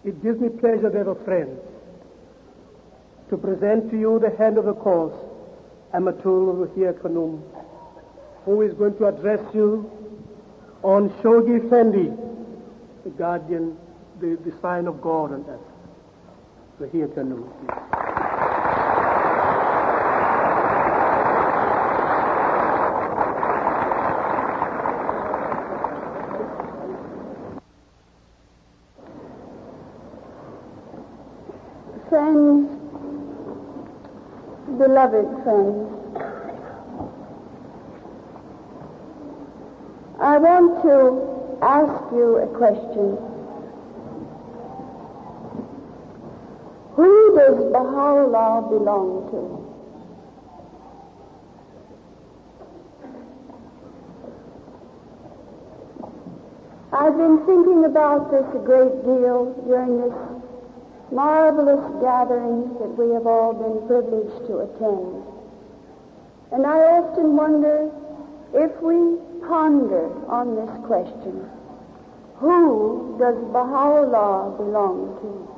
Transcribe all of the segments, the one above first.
It gives me pleasure, dear friends, to present to you the head of the course, Amatul Ruhiya-Khanum, who is going to address you on Shoghi Effendi, the guardian, the sign of God on earth. Ruhiya-Khanum, please. Friends, beloved friends, I want to ask you a question. Who does Baha'u'llah belong to? I've been thinking about this a great deal during this marvelous gathering that we have all been privileged to attend. And I often wonder if we ponder on this question, who does Baha'u'llah belong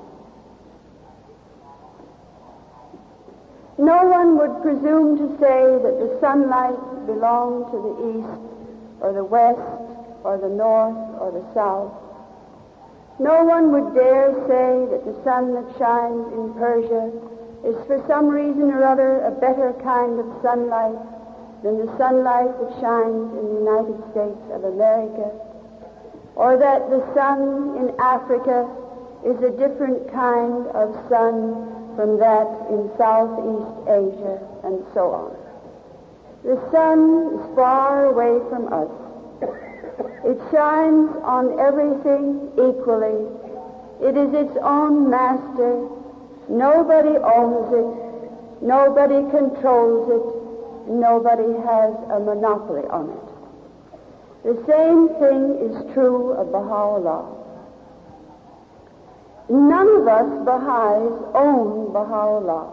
to? No one would presume to say that the sunlight belonged to the east or the west or the north or the south. No one would dare say that the sun that shines in Persia is for some reason or other a better kind of sunlight than the sunlight that shines in the United States of America, or that the sun in Africa is a different kind of sun from that in Southeast Asia, and so on. The sun is far away from us. It shines on everything equally. It is its own master. Nobody owns it. Nobody controls it. Nobody has a monopoly on it. The same thing is true of Baha'u'llah. None of us Baha'is own Baha'u'llah.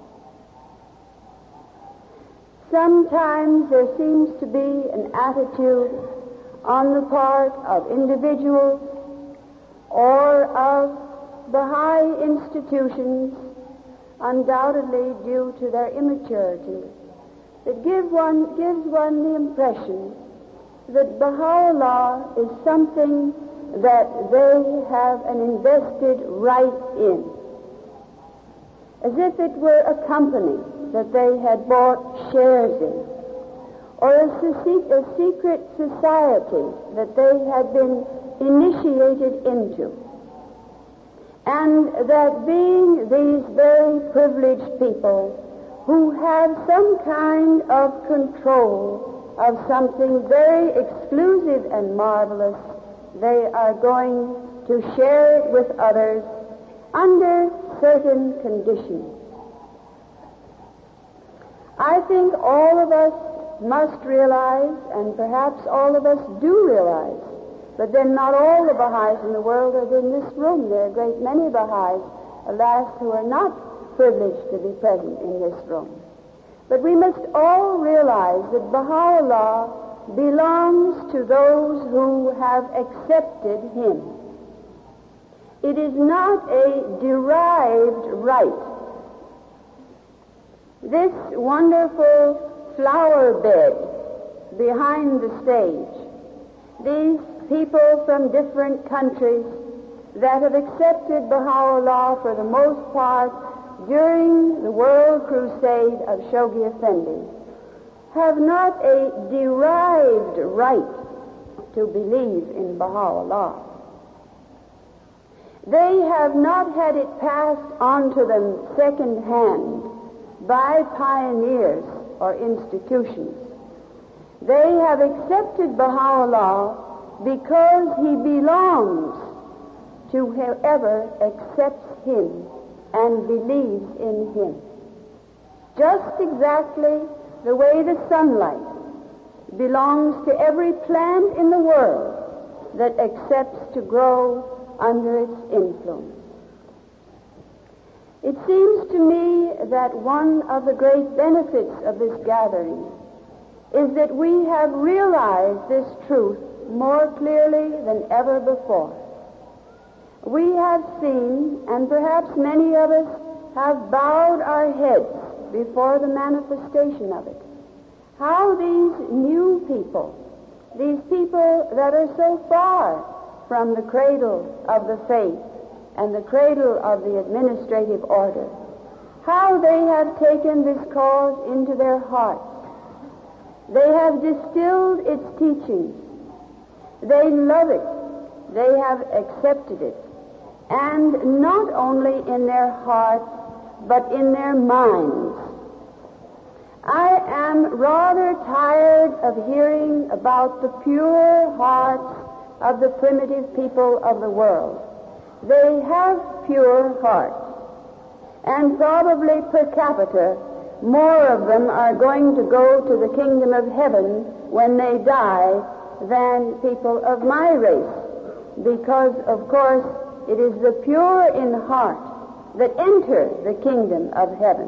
Sometimes there seems to be an attitude on the part of individuals or of Baha'i institutions, undoubtedly due to their immaturity, that gives one the impression that Baha'u'llah is something that they have an invested right in, as if it were a company that they had bought shares in, or a secret society that they had been initiated into, and that being these very privileged people who have some kind of control of something very exclusive and marvelous, they are going to share it with others under certain conditions. I think all of us must realize, and perhaps all of us do realize, but then not all the Baha'is in the world are in this room. There are a great many Baha'is, alas, who are not privileged to be present in this room. But we must all realize that Baha'u'llah belongs to those who have accepted him. It is not a derived right. This wonderful flower bed behind the stage, these people from different countries that have accepted Baha'u'llah for the most part during the world crusade of Shoghi Effendi, have not a derived right to believe in Baha'u'llah. They have not had it passed on to them second hand by pioneers or institutions. They have accepted Baha'u'llah because he belongs to whoever accepts him and believes in him. Just exactly the way the sunlight belongs to every plant in the world that accepts to grow under its influence. It seems to me that one of the great benefits of this gathering is that we have realized this truth more clearly than ever before. we have seen, and perhaps many of us have bowed our heads before the manifestation of it, how these new people, these people that are so far from the cradle of the faith and the cradle of the administrative order, how they have taken this cause into their hearts. They have distilled its teachings. They love it. They have accepted it. And not only in their hearts, but in their minds. I am rather tired of hearing about the pure hearts of the primitive people of the world. They have pure hearts. And probably per capita, more of them are going to go to the kingdom of heaven when they die than people of my race. Because, of course, it is the pure in heart that enter the kingdom of heaven.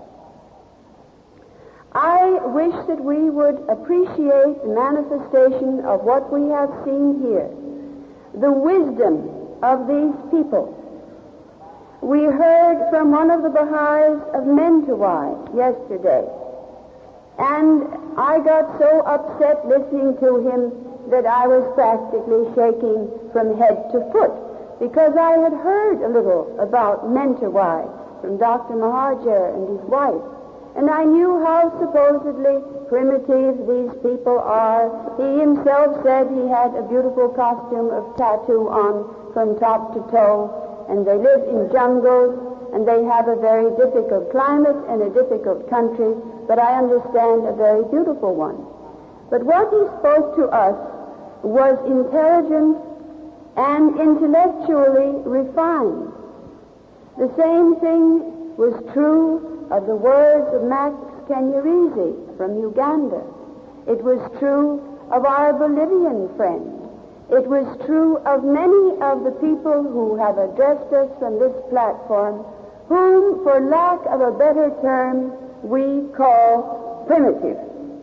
I wish that we would appreciate the manifestation of what we have seen here, the wisdom of these people. We heard from one of the Baha'is of Mentawai yesterday, and I got so upset listening to him that I was practically shaking from head to foot, because I had heard a little about Mentawai from Dr. Mahajer and his wife, and I knew how supposedly primitive these people are. He himself said he had a beautiful costume of tattoo on from top to toe, and they live in jungles, and they have a very difficult climate and a difficult country, but I understand a very beautiful one. But what he spoke to us was intelligent and intellectually refined. The same thing was true of the words of Max Kenyarizi from Uganda. It was true of our Bolivian friend. It was true of many of the people who have addressed us from this platform, whom, for lack of a better term, we call primitive.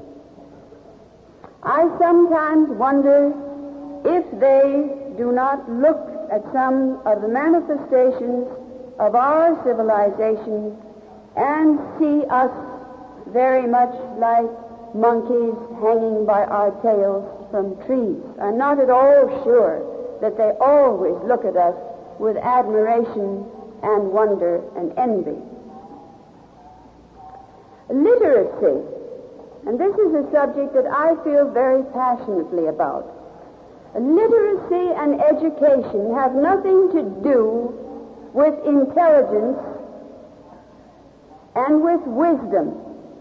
I sometimes wonder if they do not look at some of the manifestations of our civilization and see us very much like monkeys hanging by our tails from trees. I'm not at all sure that they always look at us with admiration and wonder and envy. Literacy, and this is a subject that I feel very passionately about. Literacy and education have nothing to do with intelligence and with wisdom.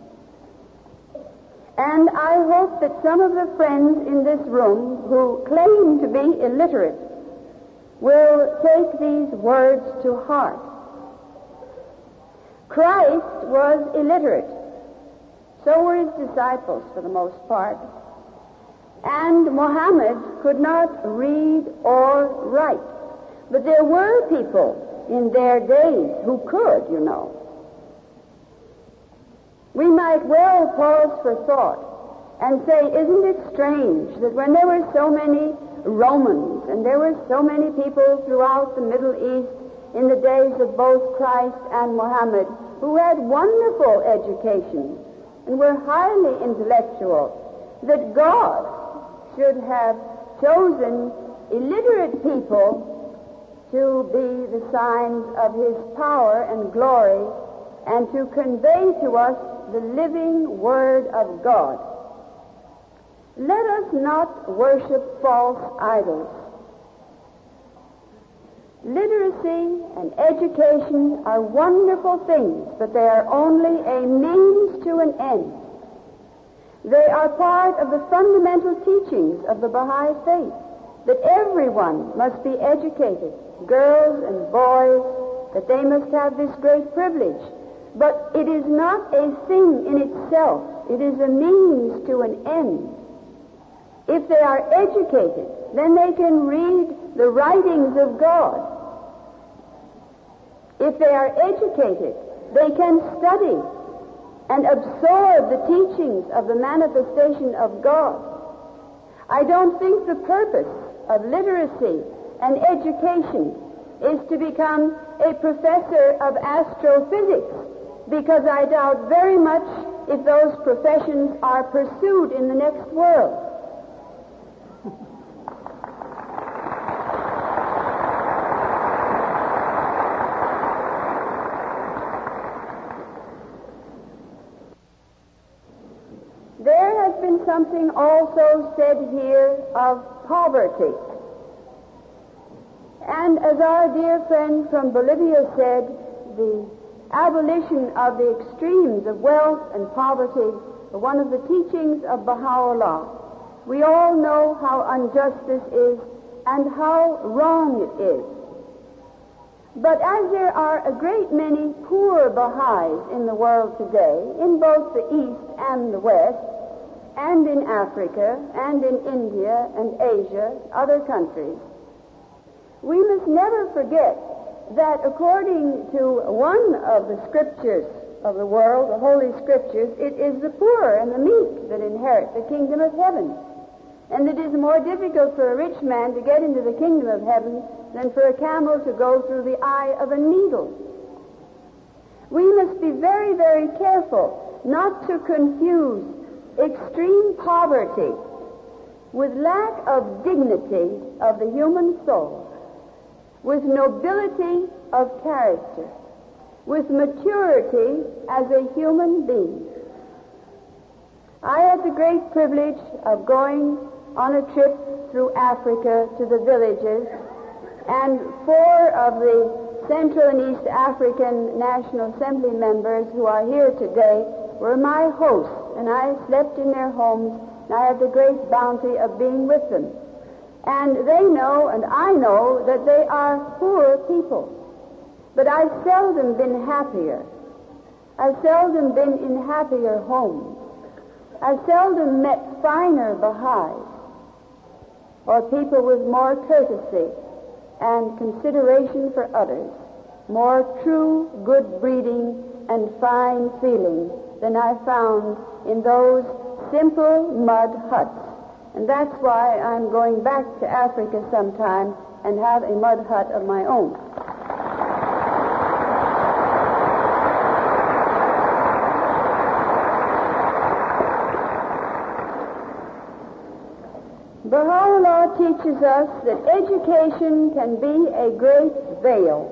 And I hope that some of the friends in this room who claim to be illiterate will take these words to heart. Christ was illiterate. So were his disciples for the most part. And Muhammad could not read or write. But there were people in their days who could, you know. We might well pause for thought and say, isn't it strange that when there were so many Romans and there were so many people throughout the Middle East in the days of both Christ and Muhammad who had wonderful education and were highly intellectual, that God should have chosen illiterate people to be the signs of his power and glory and to convey to us the living Word of God. Let us not worship false idols. Literacy and education are wonderful things, but they are only a means to an end. They are part of the fundamental teachings of the Baha'i faith, that everyone must be educated, girls and boys, that they must have this great privilege. But it is not a thing in itself. It is a means to an end. If they are educated, then they can read the writings of God. If they are educated, they can study and absorb the teachings of the manifestation of God. I don't think the purpose of literacy and education is to become a professor of astrophysics, because I doubt very much if those professions are pursued in the next world. There has been something also said here of poverty. And as our dear friend from Bolivia said, the abolition of the extremes of wealth and poverty are one of the teachings of Baha'u'llah. We all know how unjust this is and how wrong it is. But as there are a great many poor Baha'is in the world today, in both the East and the West, and in Africa, and in India and Asia, other countries, we must never forget that according to one of the scriptures of the world, the Holy Scriptures, it is the poor and the meek that inherit the kingdom of heaven. And it is more difficult for a rich man to get into the kingdom of heaven than for a camel to go through the eye of a needle. We must be very, very careful not to confuse extreme poverty with lack of dignity of the human soul, with nobility of character, with maturity as a human being. I had the great privilege of going on a trip through Africa to the villages, and 4 of the Central and East African National Assembly members who are here today were my hosts, and I slept in their homes, and I had the great bounty of being with them. And they know, and I know, that they are poor people. But I've seldom been happier. I've seldom been in happier homes. I've seldom met finer Baha'is, or people with more courtesy and consideration for others, more true good breeding and fine feeling than I found in those simple mud huts. And that's why I'm going back to Africa sometime and have a mud hut of my own. Baha'u'llah teaches us that education can be a great veil.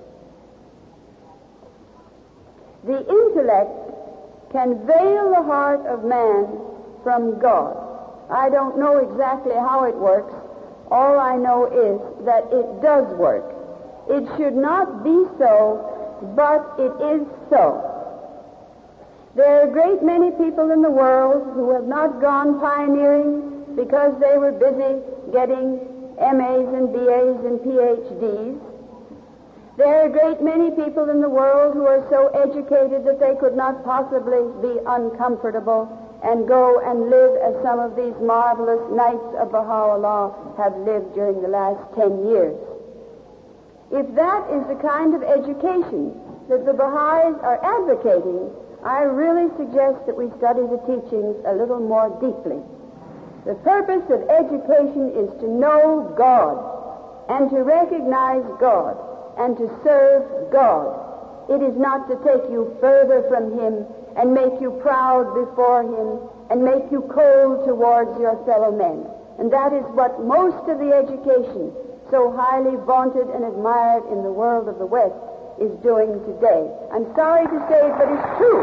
The intellect can veil the heart of man from God. I don't know exactly how it works. All I know is that it does work. It should not be so, but it is so. There are a great many people in the world who have not gone pioneering because they were busy getting MAs and BAs and PhDs. There are a great many people in the world who are so educated that they could not possibly be uncomfortable and go and live as some of these marvelous Knights of Baha'u'llah have lived during the last 10 years. If that is the kind of education that the Baha'is are advocating, I really suggest that we study the teachings a little more deeply. The purpose of education is to know God and to recognize God and to serve God. It is not to take you further from Him and make you proud before Him and make you cold towards your fellow men. And that is what most of the education, so highly vaunted and admired in the world of the West, is doing today. I'm sorry to say it, but it's true.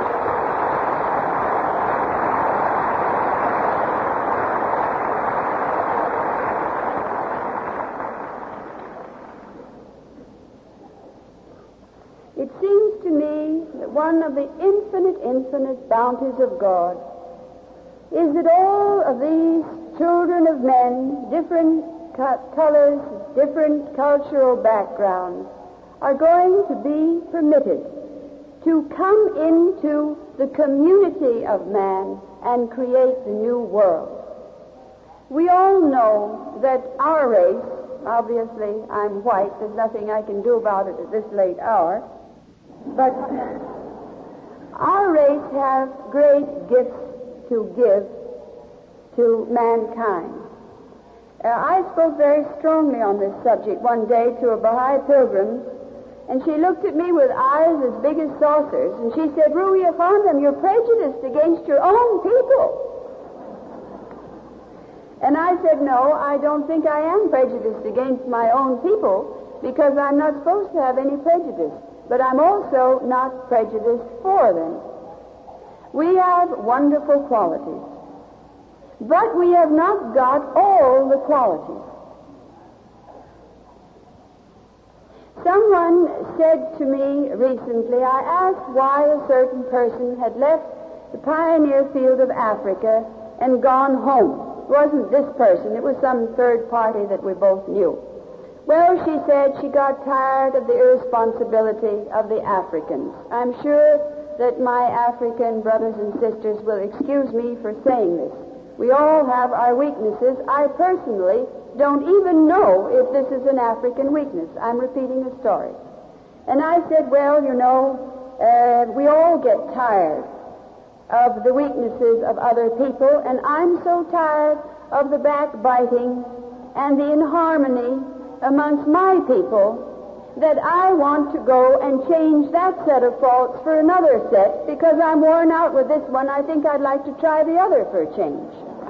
It seems to me that one of the infinite bounties of God is that all of these children of men, different colors, different cultural backgrounds, are going to be permitted to come into the community of man and create the new world. We all know that our race, obviously I'm white, there's nothing I can do about it at this late hour, but our race has great gifts to give to mankind. I spoke very strongly on this subject one day to a Baha'i pilgrim, and she looked at me with eyes as big as saucers, and she said, Ruya Khanum, you're prejudiced against your own people. And I said, no, I don't think I am prejudiced against my own people, because I'm not supposed to have any prejudice. But I'm also not prejudiced for them. We have wonderful qualities, but we have not got all the qualities. Someone said to me recently, I asked why a certain person had left the pioneer field of Africa and gone home. It wasn't this person, it was some third party that we both knew. Well, she said she got tired of the irresponsibility of the Africans. I'm sure that my African brothers and sisters will excuse me for saying this. We all have our weaknesses. I personally don't even know if this is an African weakness. I'm repeating a story. And I said, well, you know, we all get tired of the weaknesses of other people, and I'm so tired of the backbiting and the inharmony amongst my people that I want to go and change that set of faults for another set, because I'm worn out with this one. I think I'd like to try the other for a change.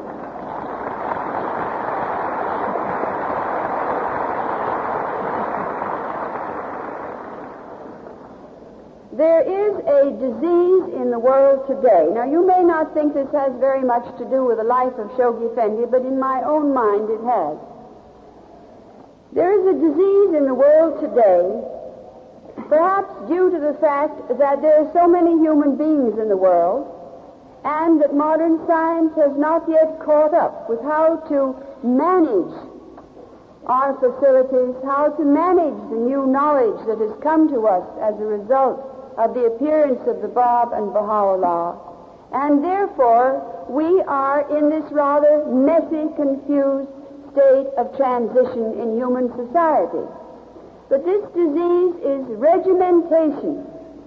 There is a disease in the world today. Now, you may not think this has very much to do with the life of Shoghi Effendi, but in my own mind it has. There is a disease in the world today, perhaps due to the fact that there are so many human beings in the world, and that modern science has not yet caught up with how to manage our facilities, how to manage the new knowledge that has come to us as a result of the appearance of the Bab and Baha'u'llah. And therefore, we are in this rather messy, confused state of transition in human society. But this disease is regimentation.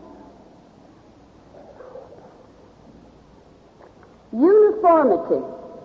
Uniformity.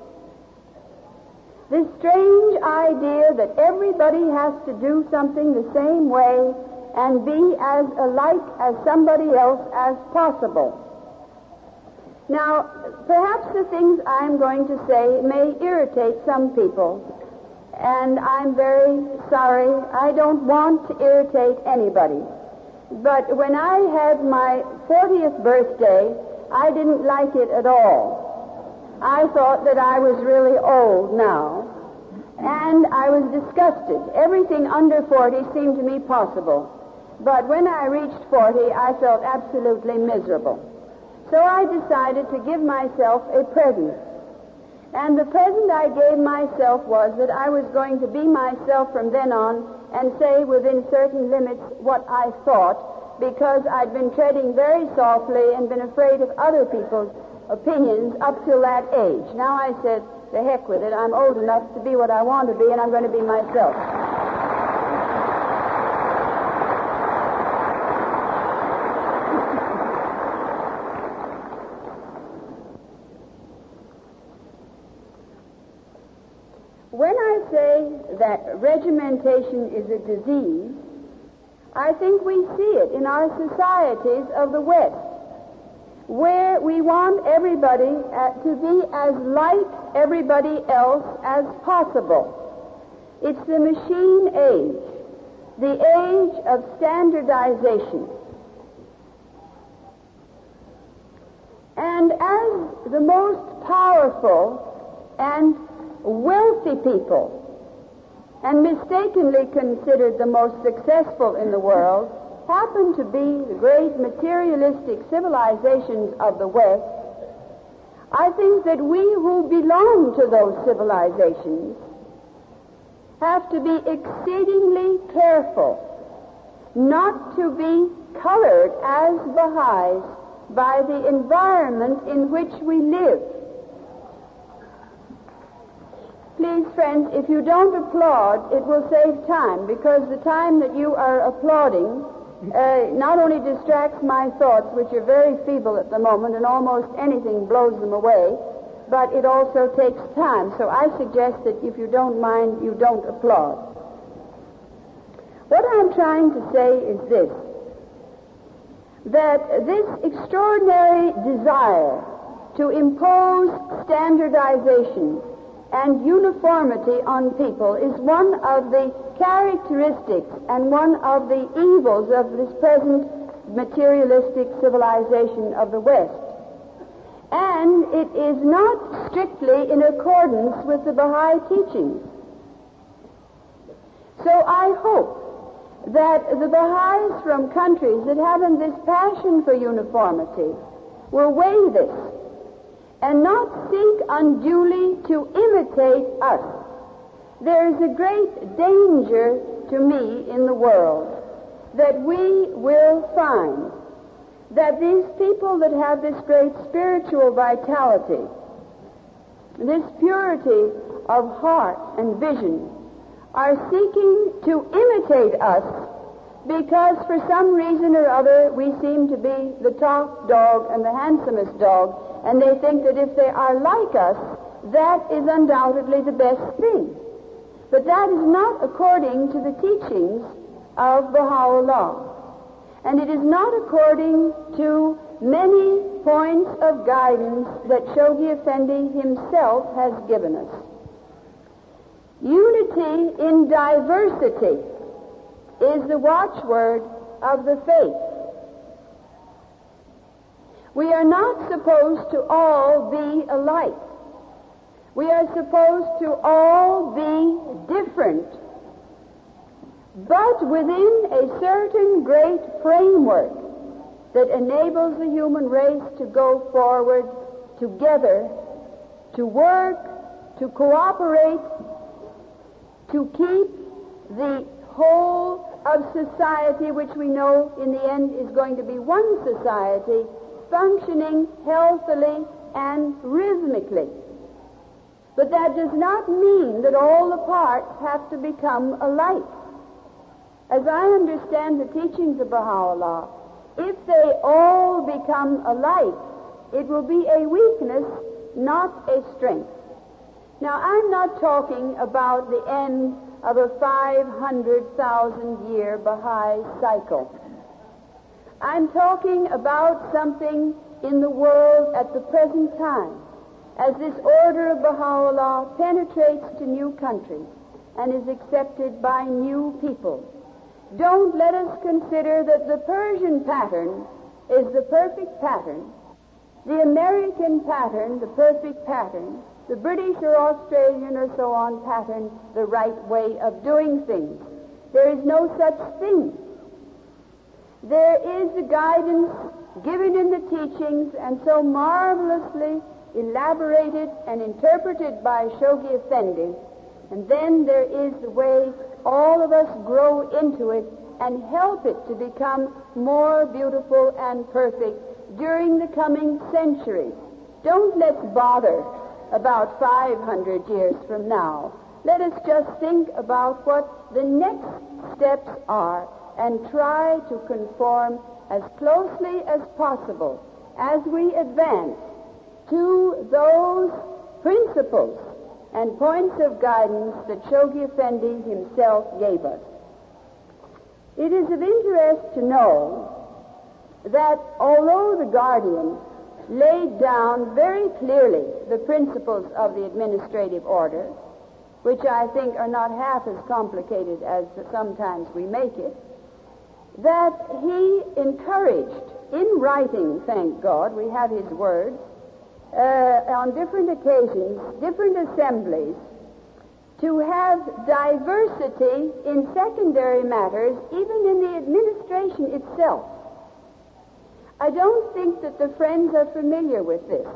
This strange idea that everybody has to do something the same way and be as alike as somebody else as possible. Now, perhaps the things I'm going to say may irritate some people, and I'm very sorry. I don't want to irritate anybody. But when I had my 40th birthday, I didn't like it at all. I thought that I was really old now, and I was disgusted. Everything under 40 seemed to me possible. But when I reached 40, I felt absolutely miserable. So I decided to give myself a present. And the present I gave myself was that I was going to be myself from then on and say within certain limits what I thought, because I'd been treading very softly and been afraid of other people's opinions up till that age. Now I said, to heck with it, I'm old enough to be what I want to be, and I'm going to be myself. When I say that regimentation is a disease, I think we see it in our societies of the West, where we want everybody to be as like everybody else as possible. It's the machine age, the age of standardization. And as the most powerful and wealthy people, and mistakenly considered the most successful in the world, happen to be the great materialistic civilizations of the West, I think that we who belong to those civilizations have to be exceedingly careful not to be colored as Baha'is by the environment in which we live. Please, friends, if you don't applaud, it will save time, because the time that you are applauding not only distracts my thoughts, which are very feeble at the moment, and almost anything blows them away, but it also takes time. So I suggest that if you don't mind, you don't applaud. What I'm trying to say is this, that this extraordinary desire to impose standardization and uniformity on people is one of the characteristics and one of the evils of this present materialistic civilization of the West. And it is not strictly in accordance with the Baha'i teachings. So I hope that the Baha'is from countries that haven't this passion for uniformity will weigh this and not seek unduly to imitate us. There is a great danger to me in the world that we will find that these people that have this great spiritual vitality, this purity of heart and vision, are seeking to imitate us because for some reason or other we seem to be the top dog and the handsomest dog, and they think that if they are like us, that is undoubtedly the best thing. But that is not according to the teachings of Baha'u'llah. And it is not according to many points of guidance that Shoghi Effendi himself has given us. Unity in diversity is the watchword of the faith. We are not supposed to all be alike. We are supposed to all be different, but within a certain great framework that enables the human race to go forward together, to work, to cooperate, to keep the whole of society, which we know in the end is going to be one society, functioning healthily and rhythmically. But that does not mean that all the parts have to become alike. As I understand the teachings of Baha'u'llah, if they all become alike, it will be a weakness, not a strength. Now, I'm not talking about the end of a 500,000-year Baha'i cycle. I'm talking about something in the world at the present time, as this order of Baha'u'llah penetrates to new countries and is accepted by new people. Don't let us consider that the Persian pattern is the perfect pattern, the American pattern, the perfect pattern, the British or Australian or so on pattern, the right way of doing things. There is no such thing. There is the guidance given in the teachings and so marvelously elaborated and interpreted by Shoghi Effendi, and then there is the way all of us grow into it and help it to become more beautiful and perfect during the coming centuries. Don't let's bother about 500 years from now. Let us just think about what the next steps are and try to conform as closely as possible as we advance to those principles and points of guidance that Shoghi Effendi himself gave us. It is of interest to know that although the Guardian laid down very clearly the principles of the administrative order, which I think are not half as complicated as sometimes we make it, that he encouraged, in writing, thank God, we have his words, on different occasions, different assemblies, to have diversity in secondary matters, even in the administration itself. I don't think that the Friends are familiar with this.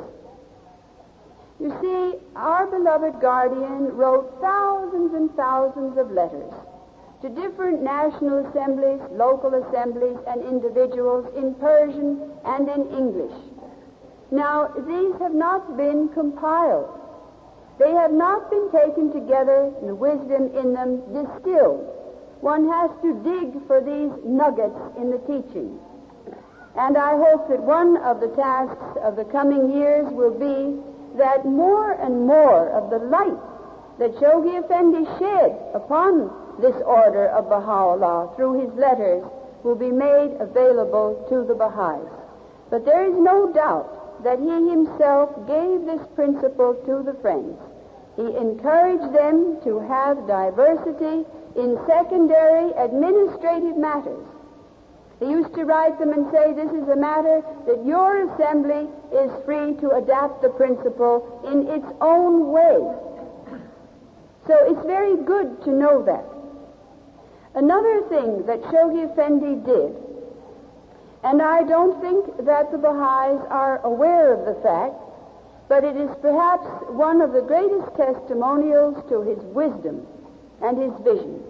You see, our beloved Guardian wrote thousands and thousands of letters to different national assemblies, local assemblies, and individuals in Persian and in English. Now, these have not been compiled. They have not been taken together, and the wisdom in them distilled. One has to dig for these nuggets in the teaching. And I hope that one of the tasks of the coming years will be that more and more of the light that Shoghi Effendi shed upon this order of Baha'u'llah through his letters will be made available to the Baha'is. But there is no doubt that he himself gave this principle to the Friends. He encouraged them to have diversity in secondary administrative matters. He used to write them and say, this is a matter that your assembly is free to adapt the principle in its own way. So it's very good to know that. Another thing that Shoghi Effendi did, and I don't think that the Baha'is are aware of the fact, but it is perhaps one of the greatest testimonials to his wisdom and his vision.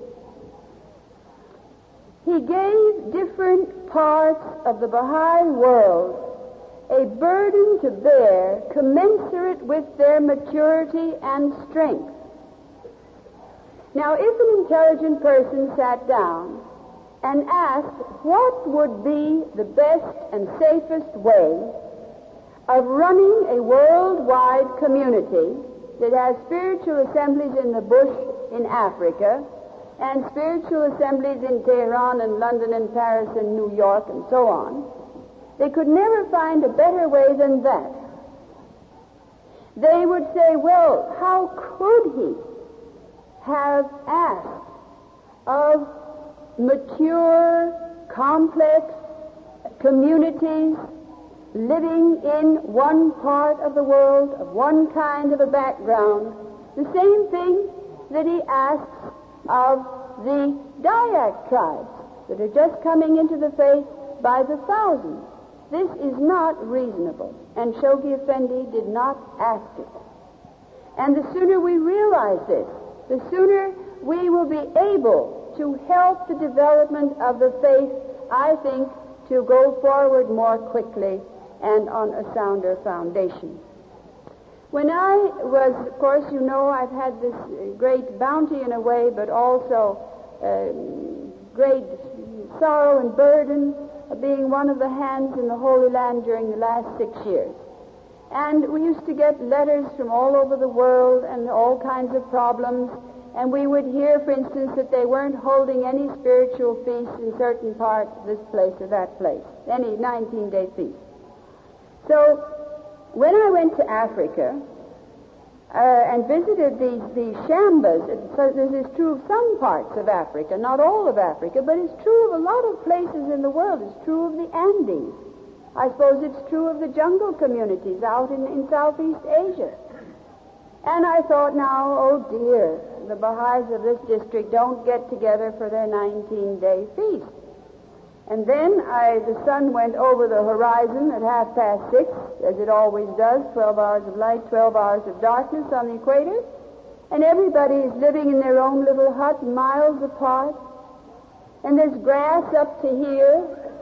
He gave different parts of the Baha'i world a burden to bear commensurate with their maturity and strength. Now, if an intelligent person sat down and asked what would be the best and safest way of running a worldwide community that has spiritual assemblies in the bush in Africa and spiritual assemblies in Tehran and London and Paris and New York and so on, they could never find a better way than that. They would say, well, how could he have asked of mature, complex communities living in one part of the world, of one kind of a background, the same thing that he asks of the Dayak tribes that are just coming into the faith by the thousands. This is not reasonable, and Shoghi Effendi did not ask it. And the sooner we realize this, the sooner we will be able to help the development of the faith, I think, to go forward more quickly and on a sounder foundation. When I was, of course, you know, I've had this great bounty in a way, but also great sorrow and burden of being one of the hands in the Holy Land during the last 6 years. And we used to get letters from all over the world and all kinds of problems, and we would hear, for instance, that they weren't holding any spiritual feasts in certain parts of this place or that place, any 19-day feast. So when I went to Africa and visited these shambas, so this is true of some parts of Africa, not all of Africa, but it's true of a lot of places in the world. It's true of the Andes. I suppose it's true of the jungle communities out in Southeast Asia. And I thought, now, oh dear, the Baha'is of this district don't get together for their 19-day feast. And then the sun went over the horizon at 6:30, as it always does, 12 hours of light, 12 hours of darkness on the equator, and everybody is living in their own little hut miles apart, and there's grass up to here.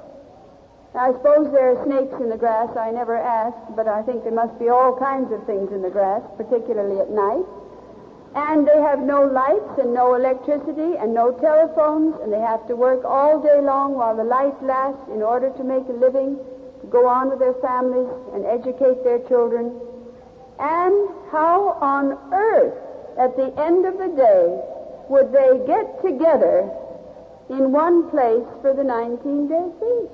I suppose there are snakes in the grass. I never asked, but I think there must be all kinds of things in the grass, particularly at night. And they have no lights and no electricity and no telephones, and they have to work all day long while the light lasts in order to make a living, to go on with their families and educate their children. And how on earth, at the end of the day, would they get together in one place for the 19-day feast?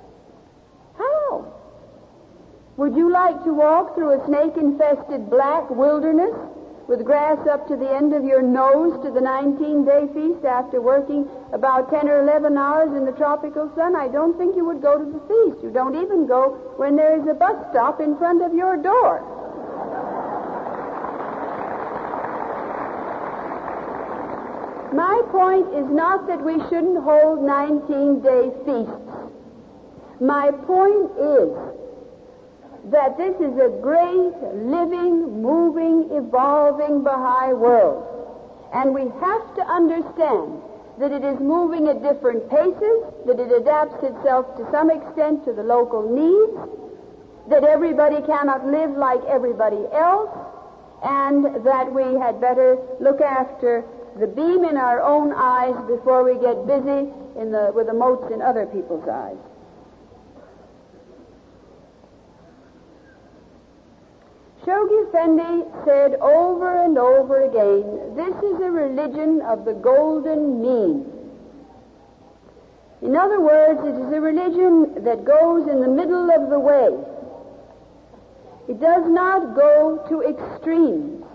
How? Would you like to walk through a snake-infested black wilderness with grass up to the end of your nose to the 19-day feast after working about 10 or 11 hours in the tropical sun? I don't think you would go to the feast. You don't even go when there is a bus stop in front of your door. My point is not that we shouldn't hold 19-day feasts. My point is that this is a great, living, moving, evolving Baha'i world. And we have to understand that it is moving at different paces, that it adapts itself to some extent to the local needs, that everybody cannot live like everybody else, and that we had better look after the beam in our own eyes before we get busy with the motes in other people's eyes. Shoghi Effendi said over and over again, this is a religion of the golden mean. In other words, it is a religion that goes in the middle of the way. It does not go to extremes.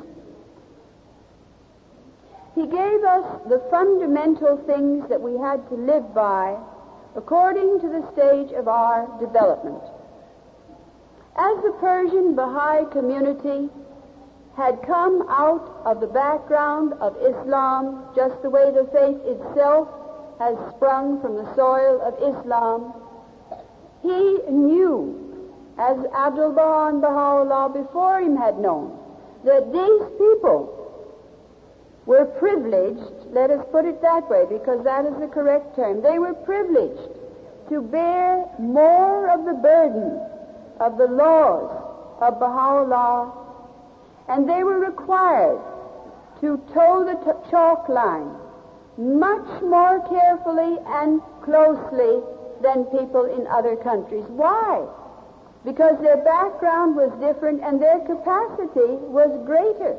He gave us the fundamental things that we had to live by according to the stage of our development. As the Persian Baha'i community had come out of the background of Islam, just the way the faith itself has sprung from the soil of Islam, he knew, as Abdu'l-Baha and Baha'u'llah before him had known, that these people were privileged, let us put it that way, because that is the correct term. They were privileged to bear more of the burden of the laws of Baha'u'llah, and they were required to toe the chalk line much more carefully and closely than people in other countries. Why? Because their background was different and their capacity was greater.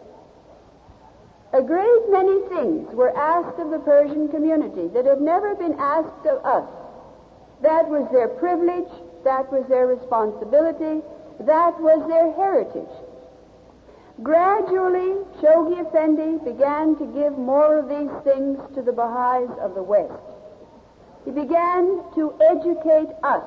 A great many things were asked of the Persian community that had never been asked of us. That was their privilege, that was their responsibility, that was their heritage. Gradually, Shoghi Effendi began to give more of these things to the Baha'is of the West. He began to educate us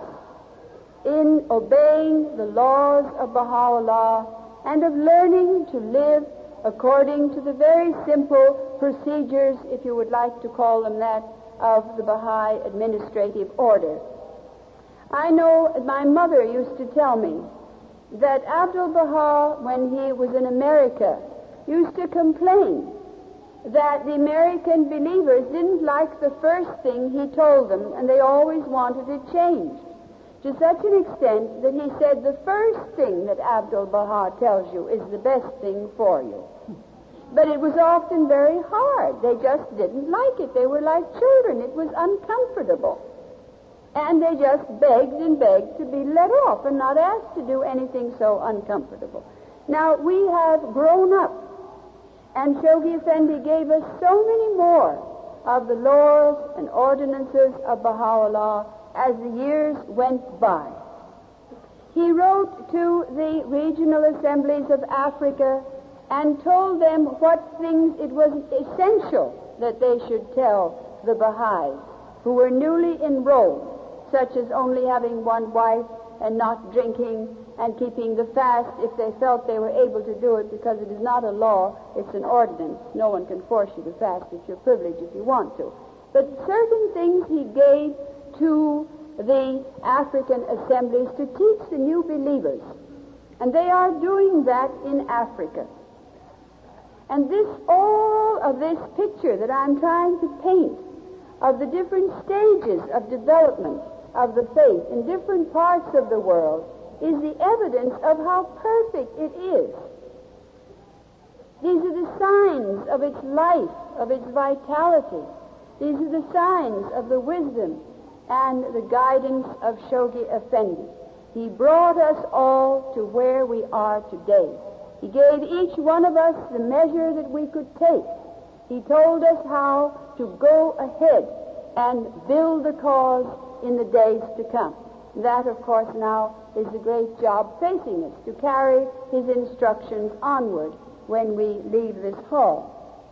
in obeying the laws of Baha'u'llah and of learning to live according to the very simple procedures, if you would like to call them that, of the Baha'i administrative order. I know my mother used to tell me that Abdu'l-Baha, when he was in America, used to complain that the American believers didn't like the first thing he told them, and they always wanted it changed. To such an extent that he said the first thing that Abdu'l-Baha tells you is the best thing for you. But it was often very hard. They just didn't like it. They were like children. It was uncomfortable. And they just begged and begged to be let off and not asked to do anything so uncomfortable. Now, we have grown up, and Shoghi Effendi gave us so many more of the laws and ordinances of Baha'u'llah as the years went by. He wrote to the regional assemblies of Africa and told them what things it was essential that they should tell the Baha'is who were newly enrolled, such as only having one wife and not drinking and keeping the fast if they felt they were able to do it, because it is not a law, it's an ordinance. No one can force you to fast. It's your privilege if you want to. But certain things he gave to the African assemblies to teach the new believers. And they are doing that in Africa. And all of this picture that I'm trying to paint of the different stages of development of the faith in different parts of the world is the evidence of how perfect it is. These are the signs of its life, of its vitality. These are the signs of the wisdom and the guidance of Shoghi Effendi. He brought us all to where we are today. He gave each one of us the measure that we could take. He told us how to go ahead and build the cause in the days to come. That, of course, now is the great job facing us, to carry his instructions onward when we leave this hall.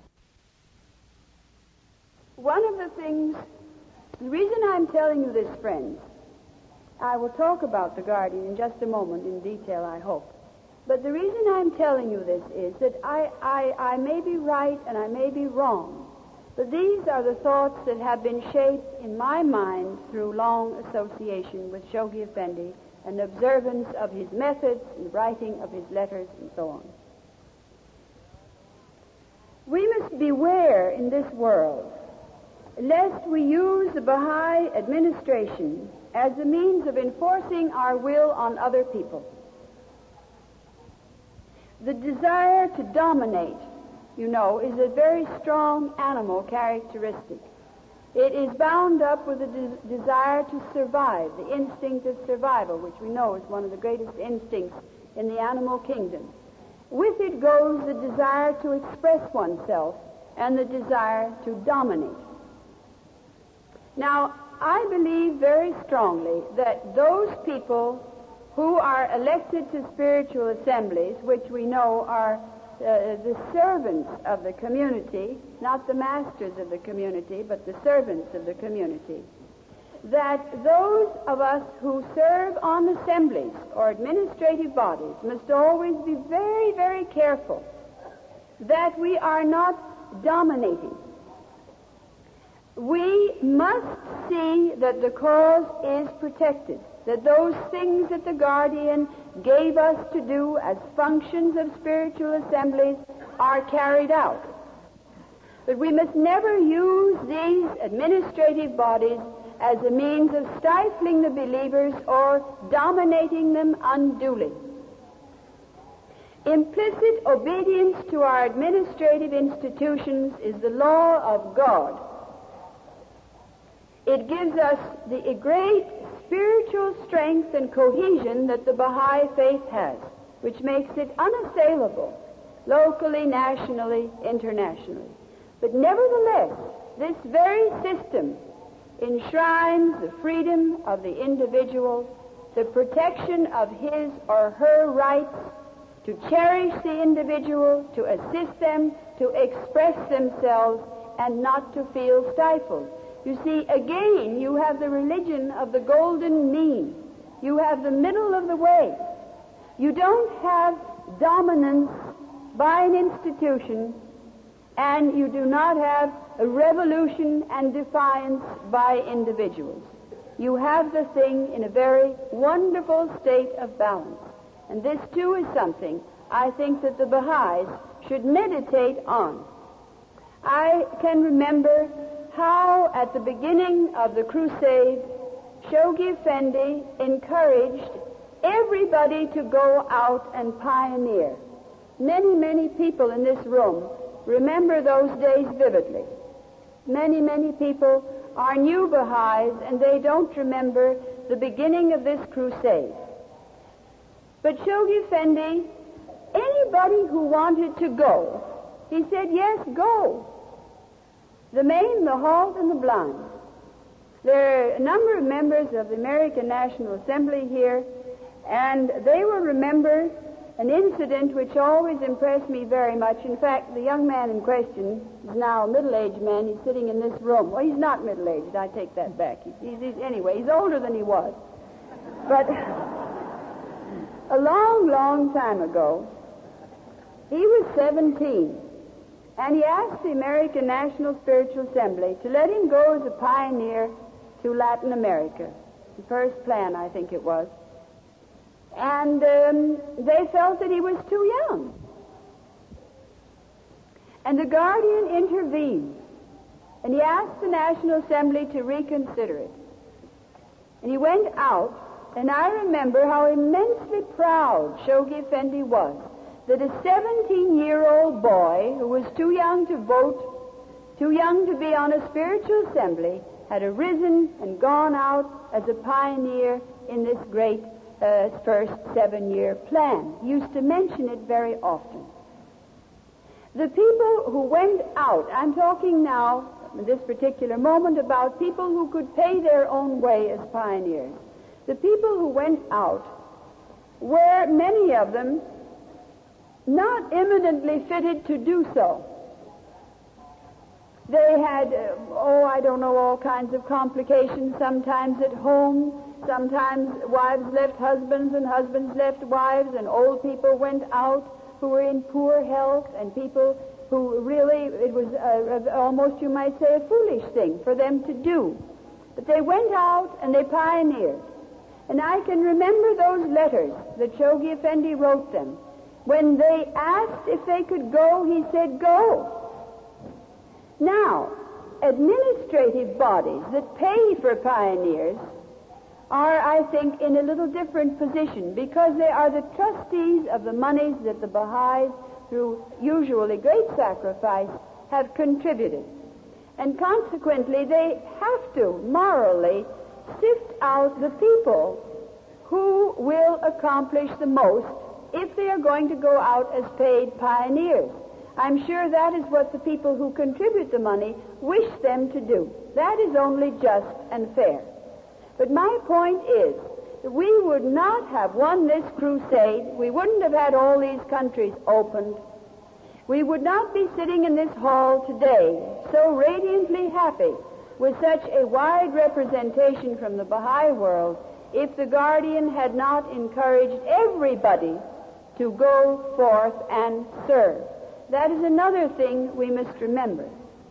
One of the things, the reason I'm telling you this, friends, I will talk about the Guardian in just a moment in detail, I hope. But the reason I'm telling you this is that I may be right and I may be wrong, but these are the thoughts that have been shaped in my mind through long association with Shoghi Effendi and observance of his methods and writing of his letters and so on. We must beware in this world lest we use the Baha'i administration as a means of enforcing our will on other people. The desire to dominate, you know, is a very strong animal characteristic. It is bound up with the desire to survive, the instinct of survival, which we know is one of the greatest instincts in the animal kingdom. With it goes the desire to express oneself and the desire to dominate. Now, I believe very strongly that those people who are elected to spiritual assemblies, which we know are the servants of the community, not the masters of the community, but the servants of the community, that those of us who serve on assemblies or administrative bodies must always be very, very careful that we are not dominating. We must see that the cause is protected, that those things that the guardian gave us to do as functions of spiritual assemblies are carried out. But we must never use these administrative bodies as a means of stifling the believers or dominating them unduly. Implicit obedience to our administrative institutions is the law of God. It gives us the great spiritual strength and cohesion that the Baha'i faith has, which makes it unassailable, locally, nationally, internationally. But nevertheless, this very system enshrines the freedom of the individual, the protection of his or her rights, to cherish the individual, to assist them, to express themselves, and not to feel stifled. You see, again, you have the religion of the golden mean. You have the middle of the way. You don't have dominance by an institution, and you do not have a revolution and defiance by individuals. You have the thing in a very wonderful state of balance. And this, too, is something I think that the Baha'is should meditate on. I can remember how at the beginning of the crusade, Shoghi Effendi encouraged everybody to go out and pioneer. Many, many people in this room remember those days vividly. Many, many people are new Baha'is and they don't remember the beginning of this crusade. But Shoghi Effendi, anybody who wanted to go, he said, yes, go. The maimed, the halt, and the blind. There are a number of members of the American National Assembly here, and they will remember an incident which always impressed me very much. In fact, the young man in question is now a middle-aged man. He's sitting in this room. Well, he's not middle-aged. I take that back. Anyway, he's older than he was. But a long, long time ago, he was 17. And he asked the American National Spiritual Assembly to let him go as a pioneer to Latin America. The first plan, I think it was. And they felt that he was too young. And the guardian intervened. And he asked the National Assembly to reconsider it. And he went out, and I remember how immensely proud Shoghi Effendi was that a 17-year-old boy who was too young to vote, too young to be on a spiritual assembly, had arisen and gone out as a pioneer in this great first 7-year plan. He used to mention it very often. The people who went out, I'm talking now, in this particular moment, about people who could pay their own way as pioneers. The people who went out were, many of them, not eminently fitted to do so. They had, I don't know, all kinds of complications, sometimes at home, sometimes wives left husbands and husbands left wives, and old people went out who were in poor health, and people who really, it was almost, you might say, a foolish thing for them to do. But they went out and they pioneered. And I can remember those letters that Shoghi Effendi wrote them. When they asked if they could go, he said, go. Now, administrative bodies that pay for pioneers are, I think, in a little different position because they are the trustees of the monies that the Baha'is, through usually great sacrifice, have contributed. And consequently, they have to, morally, sift out the people who will accomplish the most if they are going to go out as paid pioneers. I'm sure that is what the people who contribute the money wish them to do. That is only just and fair. But my point is that we would not have won this crusade. We wouldn't have had all these countries opened. We would not be sitting in this hall today so radiantly happy with such a wide representation from the Baha'i world if the Guardian had not encouraged everybody to go forth and serve. That is another thing we must remember.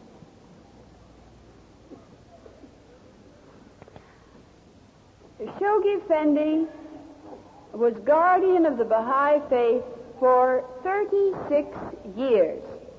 Shoghi Effendi was guardian of the Baha'i faith for 36 years.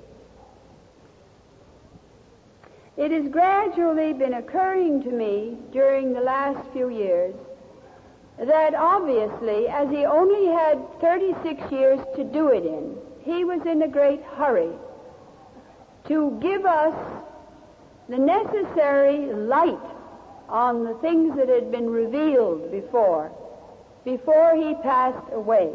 It has gradually been occurring to me during the last few years that obviously, as he only had 36 years to do it in, he was in a great hurry to give us the necessary light on the things that had been revealed before he passed away.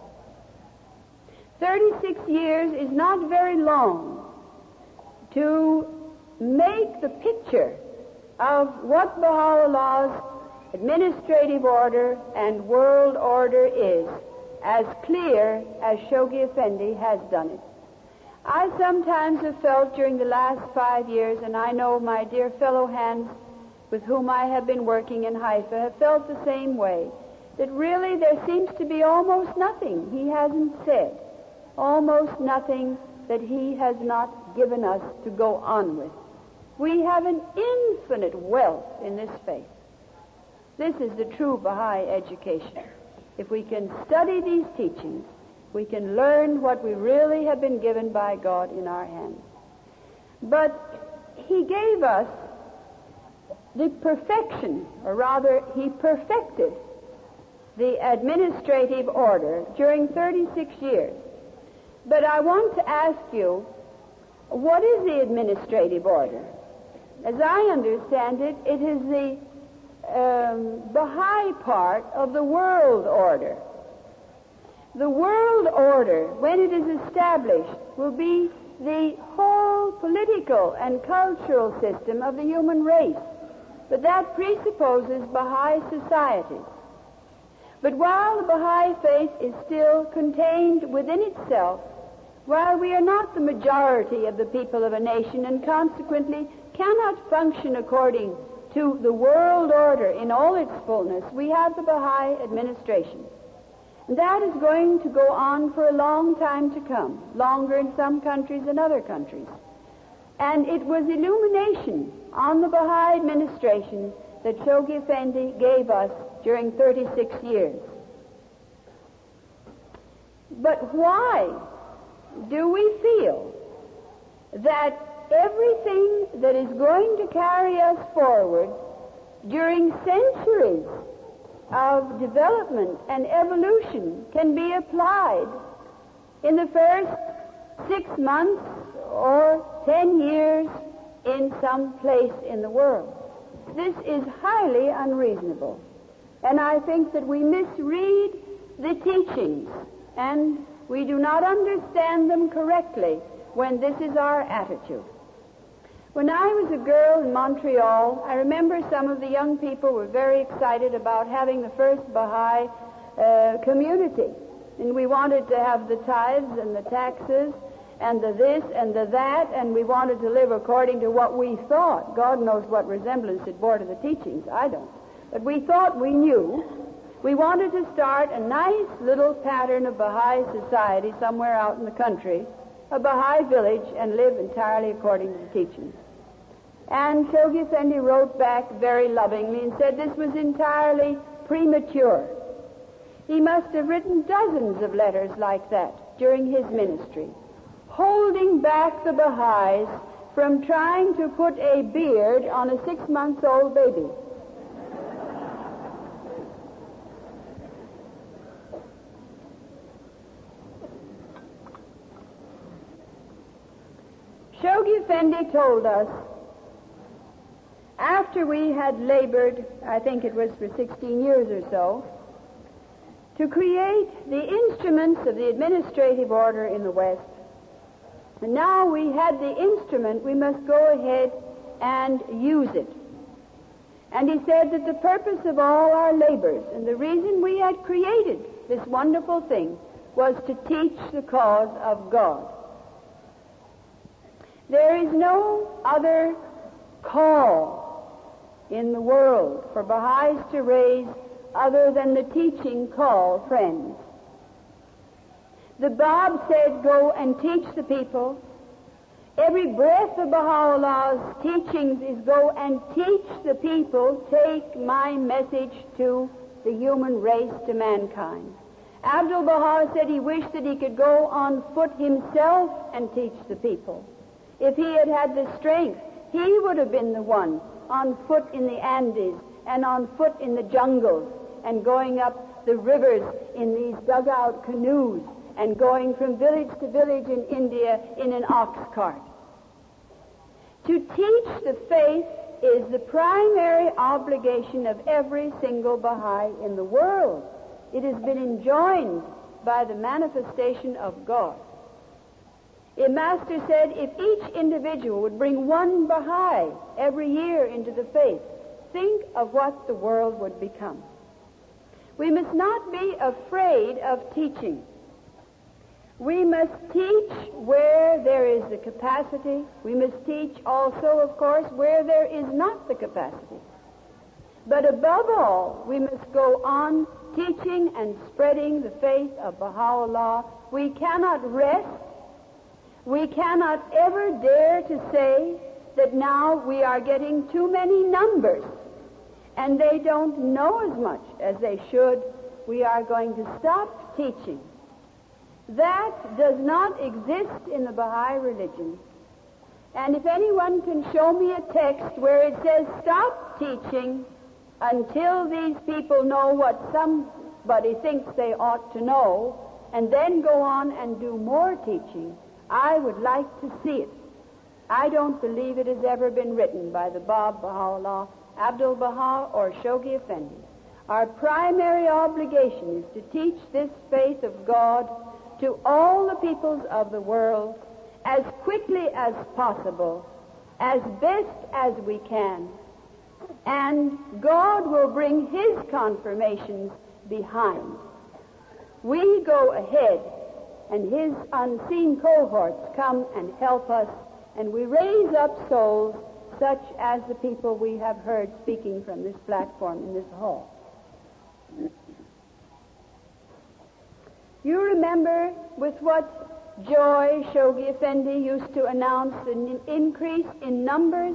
36 years is not very long to make the picture of what Baha'u'llah's administrative order and world order is as clear as Shoghi Effendi has done it. I sometimes have felt during the last 5 years, and I know my dear fellow hands with whom I have been working in Haifa have felt the same way, that really there seems to be almost nothing he hasn't said, almost nothing that he has not given us to go on with. We have an infinite wealth in this faith. This is the true Baha'i education. If we can study these teachings, we can learn what we really have been given by God in our hands. But he gave us the perfection, or rather, he perfected the administrative order during 36 years. But I want to ask you, what is the administrative order? As I understand it, it is the Baha'i part of the world order. The world order, when it is established, will be the whole political and cultural system of the human race. But that presupposes Baha'i society. But while the Baha'i faith is still contained within itself, while we are not the majority of the people of a nation and consequently cannot function according to the world order in all its fullness, we have the Baha'i administration. And that is going to go on for a long time to come, longer in some countries than other countries. And it was illumination on the Baha'i administration that Shoghi Effendi gave us during 36 years. But why do we feel that everything that is going to carry us forward during centuries of development and evolution can be applied in the first 6 months or 10 years in some place in the world? This is highly unreasonable. And I think that we misread the teachings and we do not understand them correctly when this is our attitude. When I was a girl in Montreal, I remember some of the young people were very excited about having the first Baha'i community. And we wanted to have the tithes and the taxes and the this and the that, and we wanted to live according to what we thought. God knows what resemblance it bore to the teachings. I don't. But we thought we knew. We wanted to start a nice little pattern of Baha'i society somewhere out in the country, a Baha'i village, and live entirely according to the teachings. And Shoghi Effendi wrote back very lovingly and said this was entirely premature. He must have written dozens of letters like that during his ministry, holding back the Baha'is from trying to put a beard on a 6-month-old baby. Shoghi Effendi told us, after we had labored, I think it was for 16 years or so, to create the instruments of the administrative order in the West. And now we had the instrument, we must go ahead and use it. And he said that the purpose of all our labors and the reason we had created this wonderful thing was to teach the cause of God. There is no other call in the world for Baha'is to raise other than the teaching call, friends. The Bab said, go and teach the people. Every breath of Baha'u'llah's teachings is go and teach the people, take my message to the human race, to mankind. Abdu'l-Baha said he wished that he could go on foot himself and teach the people. If he had had the strength, he would have been the one on foot in the Andes and on foot in the jungles and going up the rivers in these dugout canoes and going from village to village in India in an ox cart. To teach the faith is the primary obligation of every single Baha'i in the world. It has been enjoined by the manifestation of God. A master said if each individual would bring one Baha'i every year into the faith, think of what the world would become. We must not be afraid of teaching. We must teach where there is the capacity. We must teach also, of course, where there is not the capacity. But above all, we must go on teaching and spreading the faith of Baha'u'llah. We cannot rest. We cannot ever dare to say that now we are getting too many numbers and they don't know as much as they should. We are going to stop teaching. That does not exist in the Baha'i religion. And if anyone can show me a text where it says stop teaching until these people know what somebody thinks they ought to know, and then go on and do more teaching, I would like to see it. I don't believe it has ever been written by the Bab Baha'u'llah, Abdu'l-Baha, or Shoghi Effendi. Our primary obligation is to teach this faith of God to all the peoples of the world as quickly as possible, as best as we can. And God will bring His confirmations behind. We go ahead, and His unseen cohorts come and help us, and we raise up souls such as the people we have heard speaking from this platform in this hall. You remember with what joy Shoghi Effendi used to announce an increase in numbers?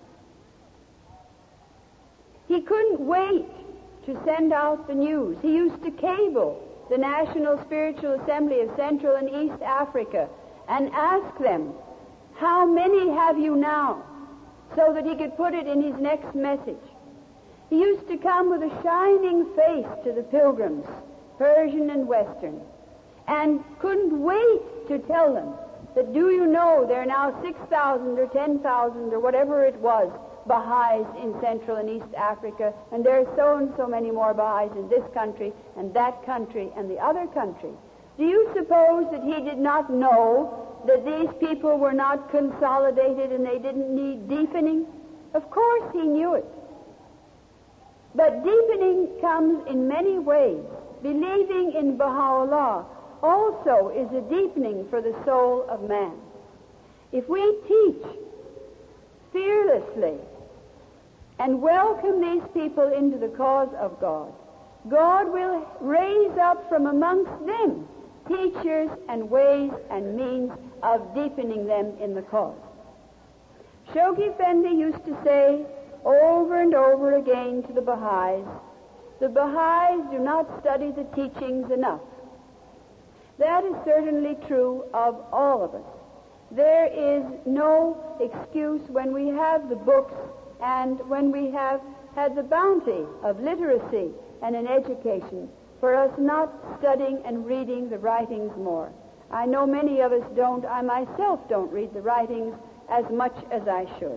He couldn't wait to send out the news. He used to cable the National Spiritual Assembly of Central and East Africa and ask them, how many have you now? So that he could put it in his next message. He used to come with a shining face to the pilgrims, Persian and Western, and couldn't wait to tell them that, do you know, there are now 6,000 or 10,000 or whatever it was Baha'is in Central and East Africa, and there are so and so many more Baha'is in this country and that country and the other country. Do you suppose that he did not know that these people were not consolidated and they didn't need deepening? Of course he knew it. But deepening comes in many ways. Believing in Baha'u'llah also is a deepening for the soul of man. If we teach fearlessly and welcome these people into the cause of God, God will raise up from amongst them teachers and ways and means of deepening them in the cause. Shoghi Effendi used to say over and over again to the Baha'is do not study the teachings enough. That is certainly true of all of us. There is no excuse when we have the books and when we have had the bounty of literacy and an education for us not studying and reading the writings more. I know many of us don't. I myself don't read the writings as much as I should.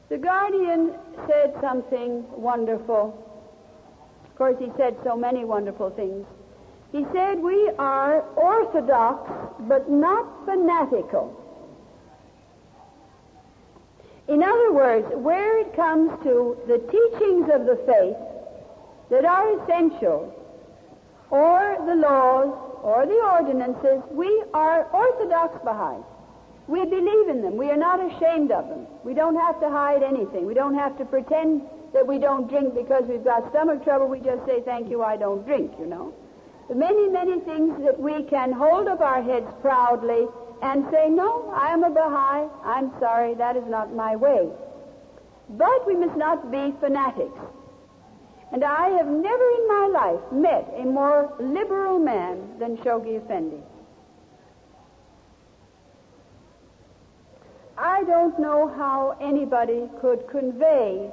The Guardian said something wonderful. Of course, he said so many wonderful things. He said, we are orthodox, but not fanatical. In other words, where it comes to the teachings of the faith that are essential, or the laws, or the ordinances, we are orthodox Baha'is. We believe in them. We are not ashamed of them. We don't have to hide anything. We don't have to pretend that we don't drink because we've got stomach trouble. We just say, thank you, I don't drink, you know. Many, many things that we can hold up our heads proudly and say, no, I am a Baha'i. I'm sorry, that is not my way. But we must not be fanatics. And I have never in my life met a more liberal man than Shoghi Effendi. I don't know how anybody could convey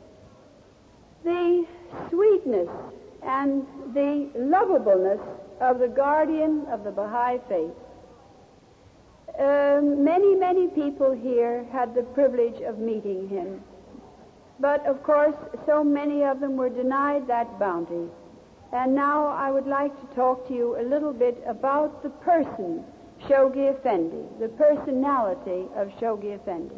the sweetness and the lovableness of the guardian of the Baha'i faith. Many, many people here had the privilege of meeting him. But, of course, so many of them were denied that bounty. And now I would like to talk to you a little bit about the person, Shoghi Effendi, the personality of Shoghi Effendi.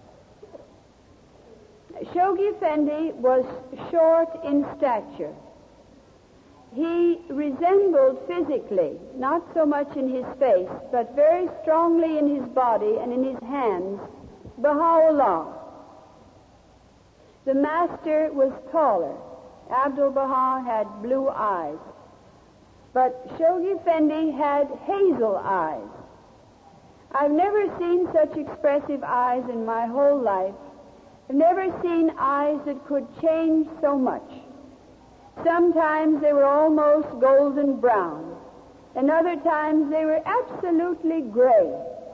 Shoghi Effendi was short in stature. He resembled physically, not so much in his face, but very strongly in his body and in his hands, Baha'u'llah. The master was taller. Abdu'l-Baha had blue eyes. But Shoghi Effendi had hazel eyes. I've never seen such expressive eyes in my whole life. I've never seen eyes that could change so much. Sometimes they were almost golden brown, and other times they were absolutely gray.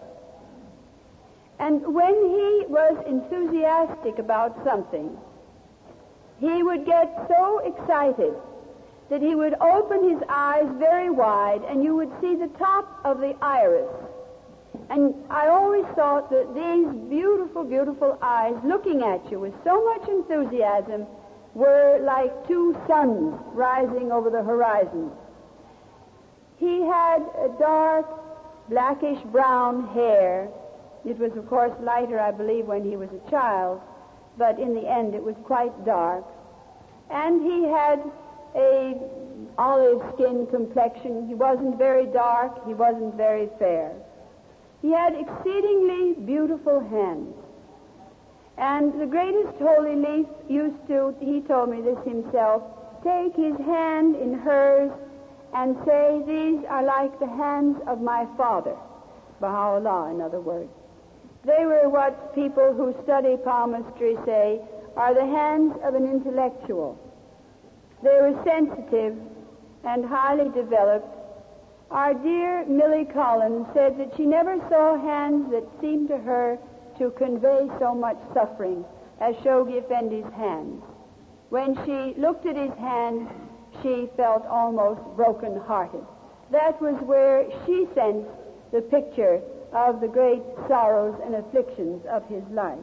And when he was enthusiastic about something, he would get so excited that he would open his eyes very wide, and you would see the top of the iris. And I always thought that these beautiful, beautiful eyes looking at you with so much enthusiasm were like two suns rising over the horizon. He had a dark, blackish-brown hair. It was, of course, lighter, I believe, when he was a child, but in the end it was quite dark. And he had a olive skin complexion. He wasn't very dark. He wasn't very fair. He had exceedingly beautiful hands. And the greatest holy leaf used to, he told me this himself, take his hand in hers and say, these are like the hands of my father. Baha'u'llah, in other words. They were what people who study palmistry say are the hands of an intellectual. They were sensitive and highly developed. Our dear Millie Collins said that she never saw hands that seemed to her to convey so much suffering as Shoghi Effendi's hands. When she looked at his hands, she felt almost broken-hearted. That was where she sensed the picture of the great sorrows and afflictions of his life.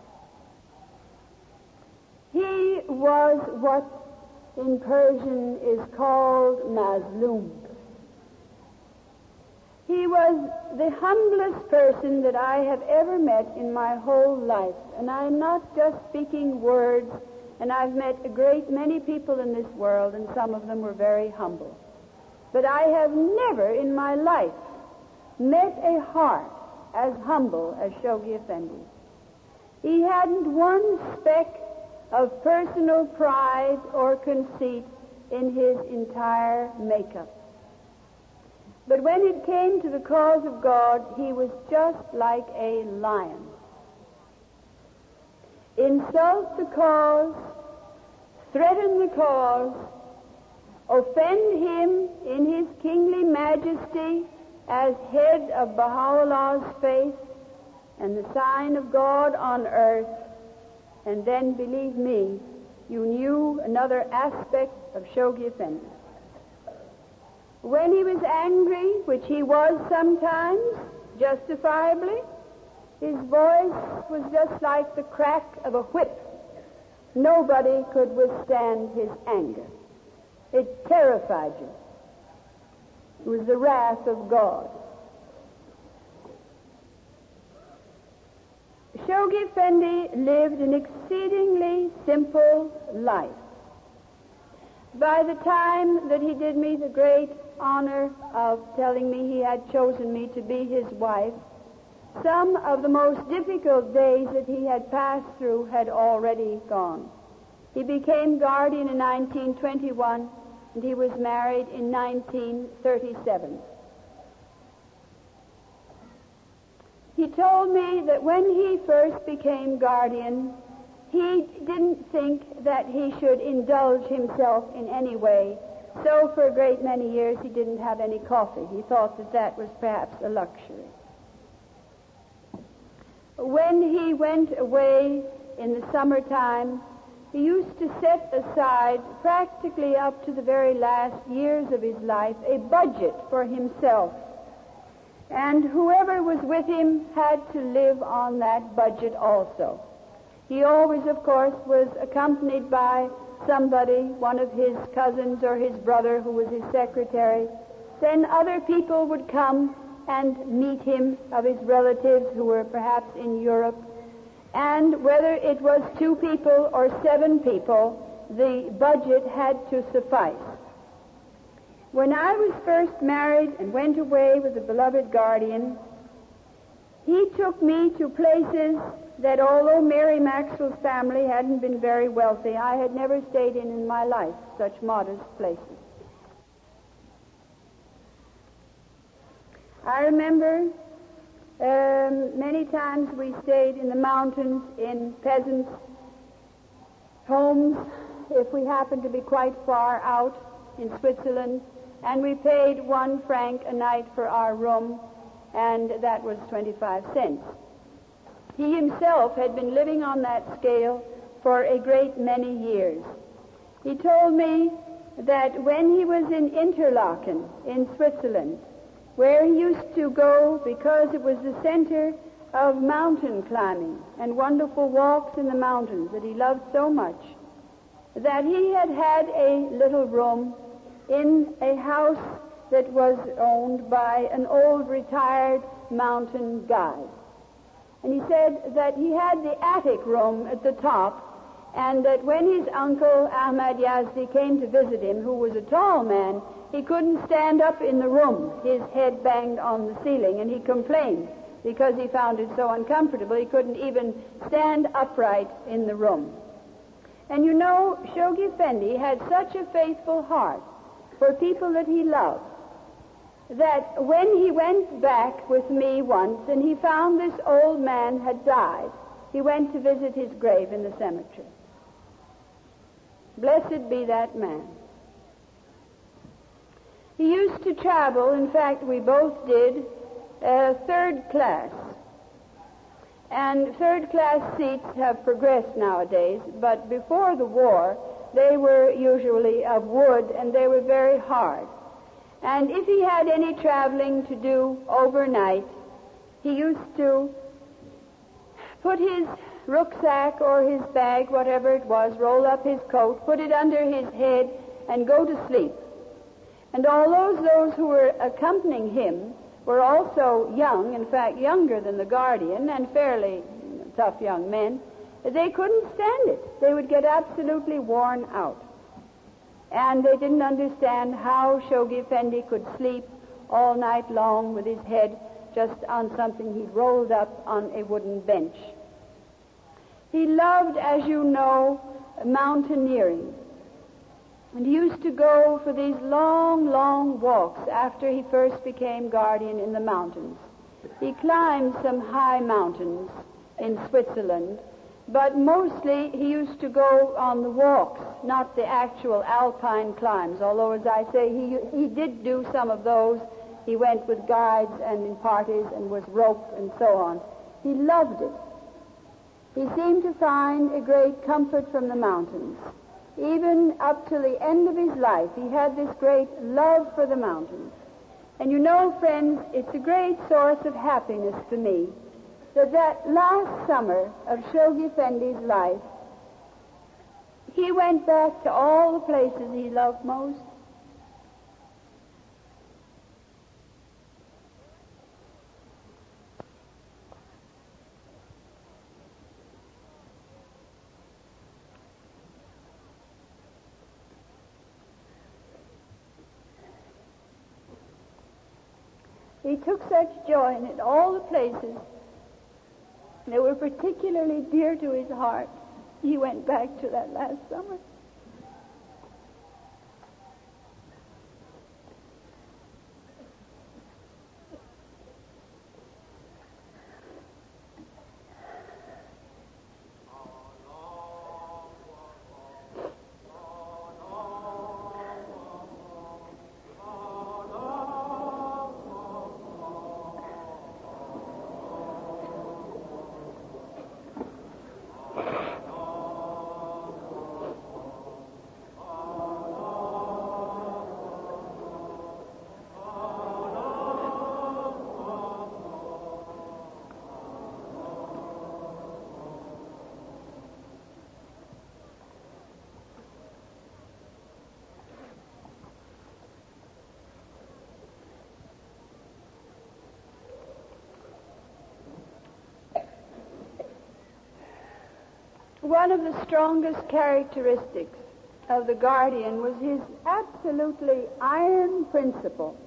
He was what in Persian is called Mazlum. He was the humblest person that I have ever met in my whole life. And I'm not just speaking words, and I've met a great many people in this world, and some of them were very humble. But I have never in my life met a heart as humble as Shoghi Effendi. He hadn't one speck of personal pride or conceit in his entire makeup. But when it came to the cause of God, he was just like a lion. Insult the cause, threaten the cause, offend him in his kingly majesty as head of Baha'u'llah's faith and the sign of God on earth, and then, believe me, you knew another aspect of Shoghi Effendi. When he was angry, which he was sometimes, justifiably, His voice was just like the crack of a whip. Nobody could withstand his anger. It terrified you. It was the wrath of God. Shoghi Effendi lived an exceedingly simple life. By the time that he did me the great honor of telling me he had chosen me to be his wife, some of the most difficult days that he had passed through had already gone. He became guardian in 1921, and he was married in 1937. He told me that when he first became guardian, he didn't think that he should indulge himself in any way. So for a great many years he didn't have any coffee. He thought that that was perhaps a luxury. When he went away in the summertime, he used to set aside, practically up to the very last years of his life, a budget for himself. And whoever was with him had to live on that budget also. He always, of course, was accompanied by somebody, one of his cousins or his brother who was his secretary. Then other people would come and meet him, of his relatives who were perhaps in Europe. And whether it was 2 people or 7 people, the budget had to suffice. When I was first married and went away with the beloved guardian, he took me to places that, although Mary Maxwell's family hadn't been very wealthy, I had never stayed in my life, such modest places. I remember many times we stayed in the mountains in peasants' homes if we happened to be quite far out in Switzerland, and we paid 1 franc a night for our room, and that was 25 cents. He himself had been living on that scale for a great many years. He told me that when he was in Interlaken in Switzerland, where he used to go because it was the center of mountain climbing and wonderful walks in the mountains that he loved so much, that he had had a little room in a house that was owned by an old retired mountain guide. And he said that he had the attic room at the top, and that when his uncle Ahmad Yazdi came to visit him, who was a tall man, he couldn't stand up in the room. His head banged on the ceiling, and he complained because he found it so uncomfortable. He couldn't even stand upright in the room. And you know, Shoghi Effendi had such a faithful heart for people that he loved, that when he went back with me once and he found this old man had died, he went to visit his grave in the cemetery. Blessed be that man. He used to travel, in fact we both did, 3rd class. And 3rd class seats have progressed nowadays, but before the war they were usually of wood and they were very hard. And if he had any traveling to do overnight, he used to put his rucksack or his bag, whatever it was, roll up his coat, put it under his head, and go to sleep. And although those who were accompanying him were also young, in fact younger than the guardian, and fairly tough young men, they couldn't stand it. They would get absolutely worn out. And they didn't understand how Shoghi Effendi could sleep all night long with his head just on something he'd rolled up on a wooden bench. He loved, as you know, mountaineering. And he used to go for these long, long walks after he first became guardian in the mountains. He climbed some high mountains in Switzerland, but mostly he used to go on the walks, not the actual alpine climbs, although, as I say, he did do some of those. He went with guides and in parties and was roped and so on. He loved it. He seemed to find a great comfort from the mountains. Even up to the end of his life, he had this great love for the mountains. And you know, friends, it's a great source of happiness to me that last summer of Shoghi Effendi's life, he went back to all the places he loved most. He took such joy in it, all the places that were particularly dear to his heart. He went back to that last summer. One of the strongest characteristics of the guardian was his absolutely iron principle.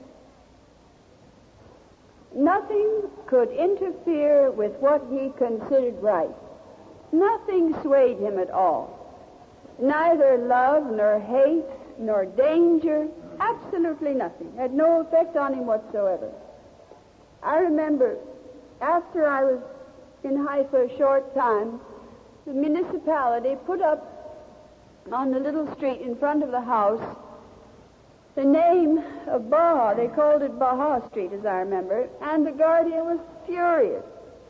Nothing could interfere with what he considered right. Nothing swayed him at all. Neither love, nor hate, nor danger, absolutely nothing. Had no effect on him whatsoever. I remember after I was in Haifa a short time, the municipality put up on the little street in front of the house the name of Baha. They called it Baha Street, as I remember, and the guardian was furious.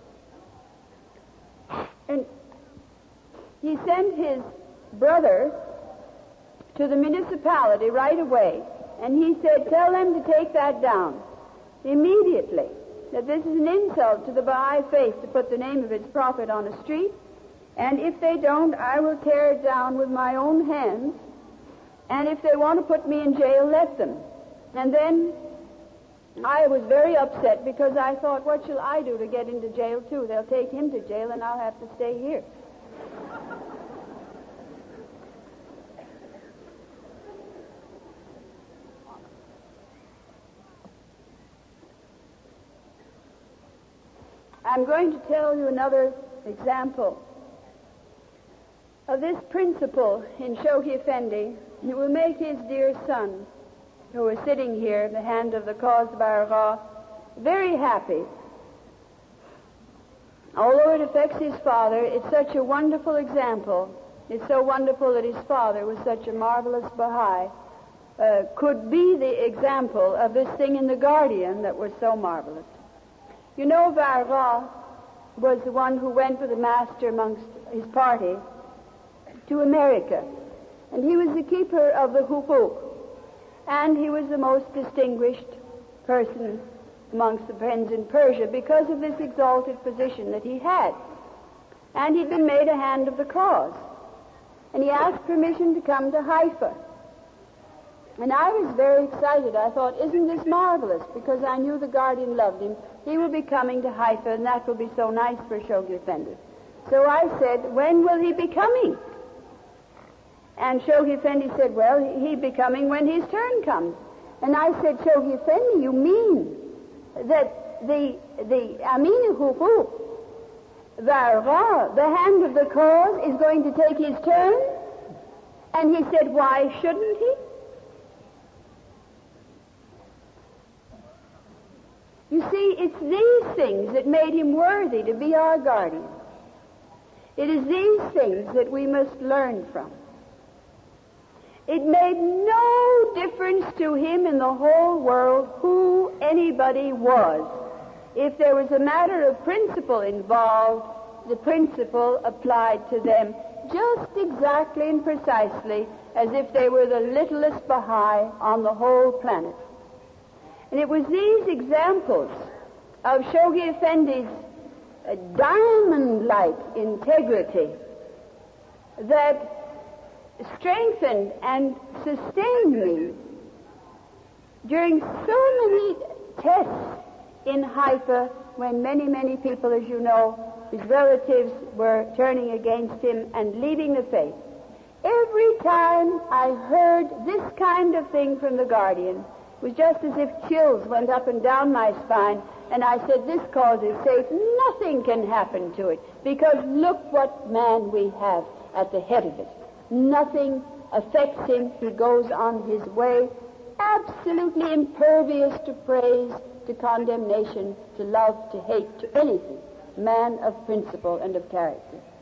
And he sent his brother to the municipality right away, and he said, "Tell them to take that down immediately, that this is an insult to the Baha'i faith to put the name of its prophet on a street. And if they don't, I will tear it down with my own hands. And if they want to put me in jail, let them." And then I was very upset because I thought, what shall I do to get into jail too? They'll take him to jail and I'll have to stay here. I'm going to tell you another example of this principle in Shoghi Effendi. It will make his dear son, who is sitting here in the hand of the cause of Baragah, very happy. Although it affects his father, it's such a wonderful example. It's so wonderful that his father was such a marvelous Baha'i, could be the example of this thing in the Guardian that was so marvelous. You know, Baragah was the one who went with the master amongst his party to America. And he was the keeper of the hukuk. And he was the most distinguished person amongst the friends in Persia because of this exalted position that he had. And he'd been made a hand of the cause. And he asked permission to come to Haifa. And I was very excited. I thought, isn't this marvelous? Because I knew the Guardian loved him. He will be coming to Haifa, and that will be so nice for Shoghi Effendi. So I said, when will he be coming? And Shoghi Effendi said, well, he'll be coming when his turn comes. And I said, Shoghi Effendi, you mean that the Amin Hukuk, the hand of the cause, is going to take his turn? And he said, why shouldn't he? You see, it's these things that made him worthy to be our guardian. It is these things that we must learn from. It made no difference to him in the whole world who anybody was. If there was a matter of principle involved, the principle applied to them just exactly and precisely as if they were the littlest Baha'i on the whole planet. And it was these examples of Shoghi Effendi's diamond-like integrity that strengthened and sustained me during so many tests in Haifa when many people, as you know, his relatives were turning against him and leaving the faith. Every time I heard this kind of thing from the Guardian, it was just as if chills went up and down my spine, and I said, this cause is safe. Nothing can happen to it, because look what man we have at the head of it. Nothing affects him. He goes on his way, absolutely impervious to praise, to condemnation, to love, to hate, to anything. Man of principle and of character.